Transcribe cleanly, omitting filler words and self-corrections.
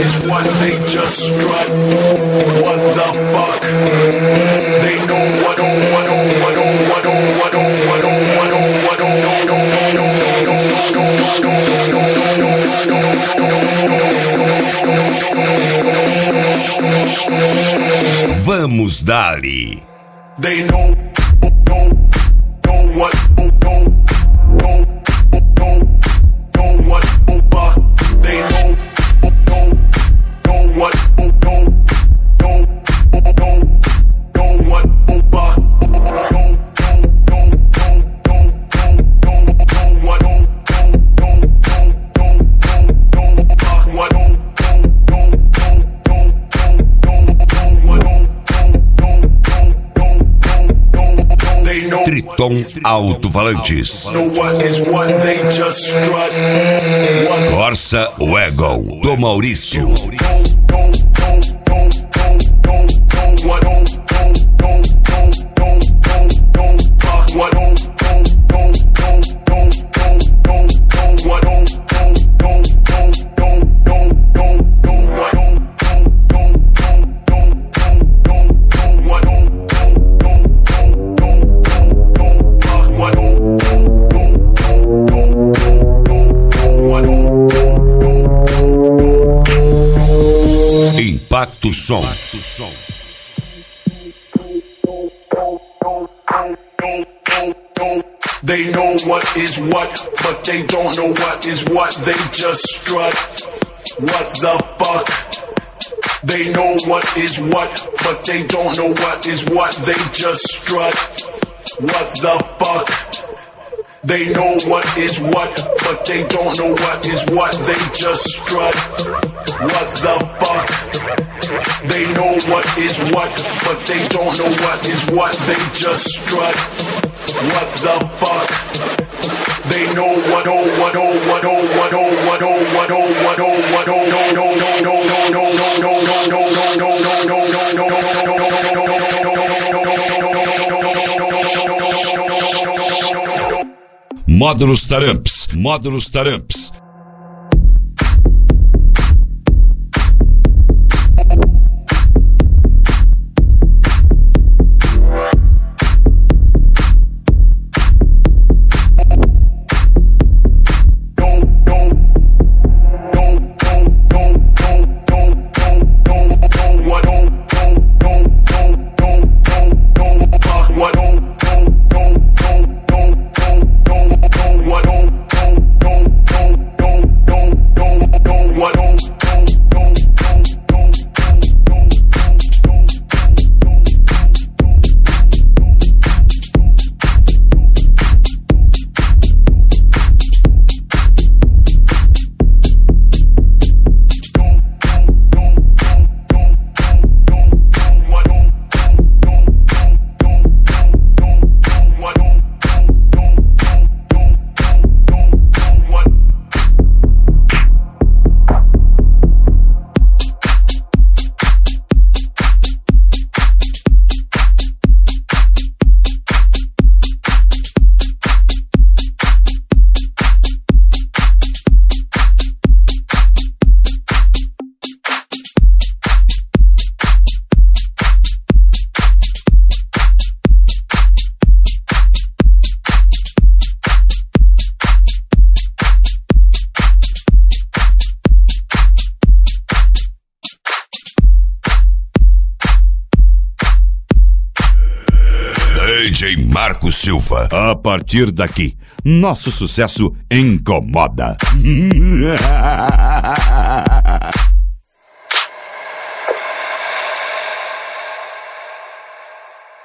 is what they just strut. What the fuck? They know what on what on what on what on what on what on what on what on Vamos dali. They know what they know what Triton Alto-Falantes. Corsa Wagon do Maurício. Impacto Som. They know what is what, but they don't know what is what. They just strut. What the fuck? They know what is what, but they don't know what is what. They just strut. What the fuck? They know what is what, but they don't know what is what. They just strut. What the fuck? They know what is what, but they don't know what is what. They just strut. What the fuck? They know what oh what oh what oh what oh what oh what oh what oh what oh no no no no no no no no no no no. Módulos Taramps. Módulos Taramps. DJ Marco Silva. A partir daqui, nosso sucesso incomoda.